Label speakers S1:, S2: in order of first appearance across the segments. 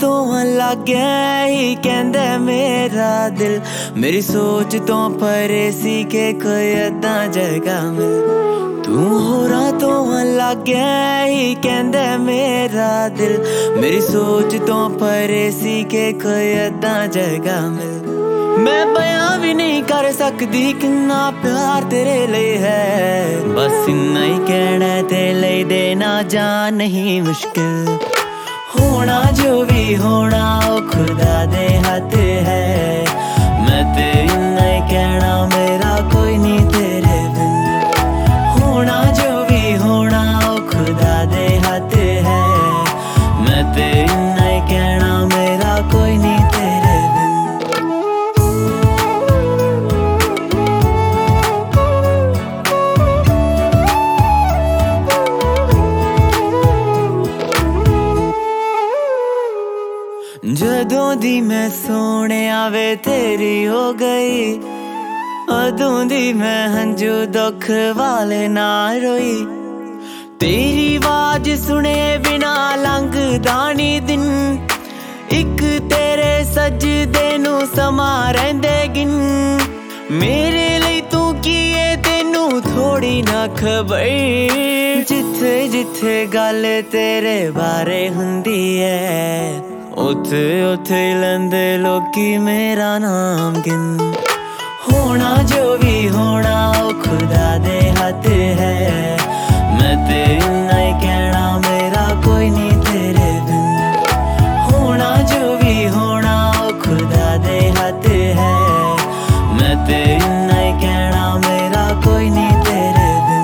S1: तो लग गया ही कहंदा मेरा दिल, मेरी सोच तो परे सी के कोई अदा जगह मिल। तू होरा तो लग गया ही कहंदा मेरा दिल, मेरी सोच तो परे सी के कोई अदा जगह मिल। मैं बयां भी नहीं कर सकती कितना प्यार तेरे लिए है, बस इन्ना ही कहना तेरे लिए देना जान नहीं मुश्किल। होना जो भी होना वो खुदा दे हाथ है, मैं ते इन्ना ही कहना मेरा कोई नहीं तेरे बिन। होना जो भी होना वो खुदा दे हाथ है, मैं ते इन्ना ही कहना मेरा कोई नहीं तेरे बिन। जदों दी मैं सोने आवे तेरी हो गई, अदों दी मैं हंजू दुख वाले ना रोई। तेरी आवाज सुने बिना लंघदा नी दिन, एक तेरे सजदे नू समा रहिंदे गिन। मेरे लिए तू कीए तेनू थोड़ी ना खबर, जिथे जिथे गल तेरे बारे हुंदी है, उथे उथे लंदे लोकी मेरा नाम गिन। होना जो भी होना वो खुदा दे हाथ है, मैं ते इन्ना ही कहना मेरा कोई नहीं तेरे बिन। होना जो भी होना वो खुदा दे हाथ है, मैं ते इन्ना ही कहना मेरा कोई नहीं तेरे बिन।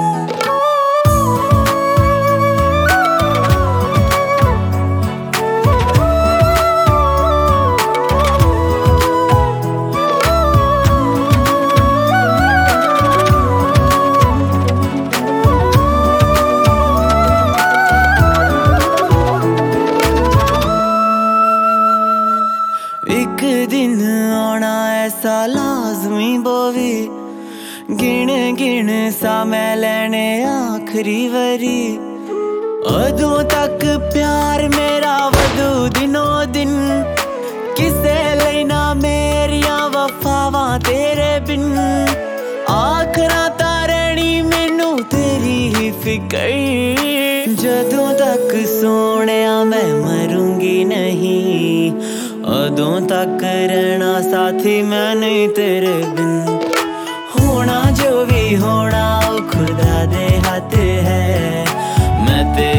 S1: एक दिन आना ऐसा लाजमी बोवी, गिन गिन सा मैं लैने आखरी वरी। अदों तक प्यार मेरा वधू दिनों दिन, किसे लिए ना मेरिया वफावां तेरे बिन। आखरा तारणी मैनू तेरी ही फिकर, जदों तक सोने मैं मरूंगी नहीं, अदों तक रहना साथी मैं नहीं तेरे बिन। होना जो भी होना वो खुदा दे हाथ है, मैं ते